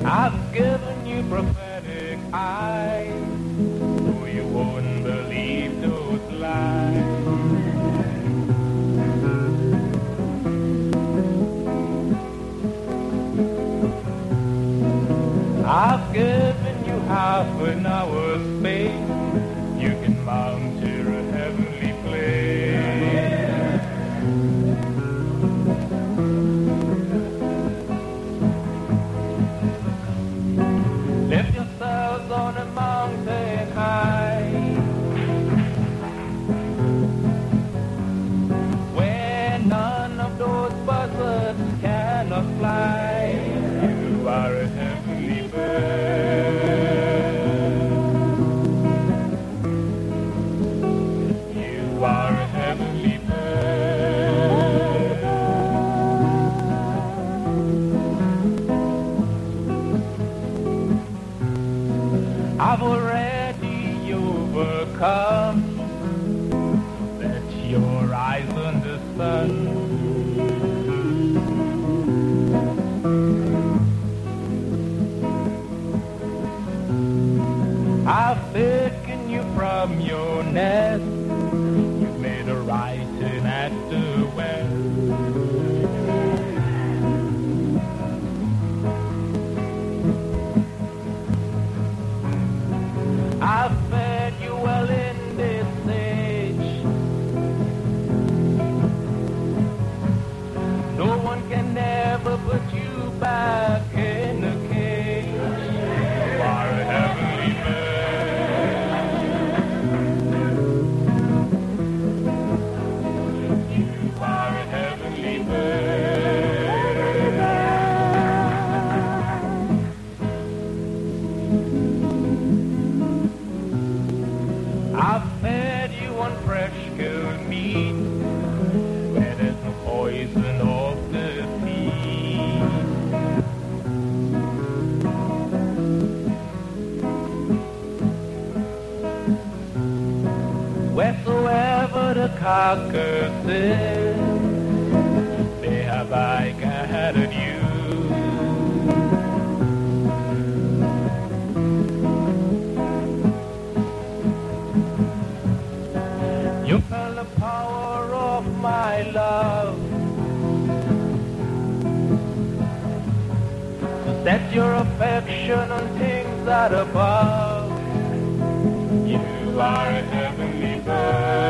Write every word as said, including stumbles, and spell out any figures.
I've given you prophetic eyes, so you won't believe those lies. I've given you half an hour's space, you can mount to a heavenly place. Lift yourselves on a mountain high, where none of those buzzards cannot fly. You are a heavenly bird. You are a heavenly bird. I've already overcome. Set your eyes on the sun. I've taken you from your nest. You've made a right turn at the west. I've fed you well in this age. No one can ever put you back in a cage. You are a heavenly bird. You are a heavenly bird. I've fed you on fresh good meat, where there's no poison off the feet. Wheresoever the carcass is, there have I gathered you. You felt the power of my love to set your affection on things that above. You are a heavenly bird.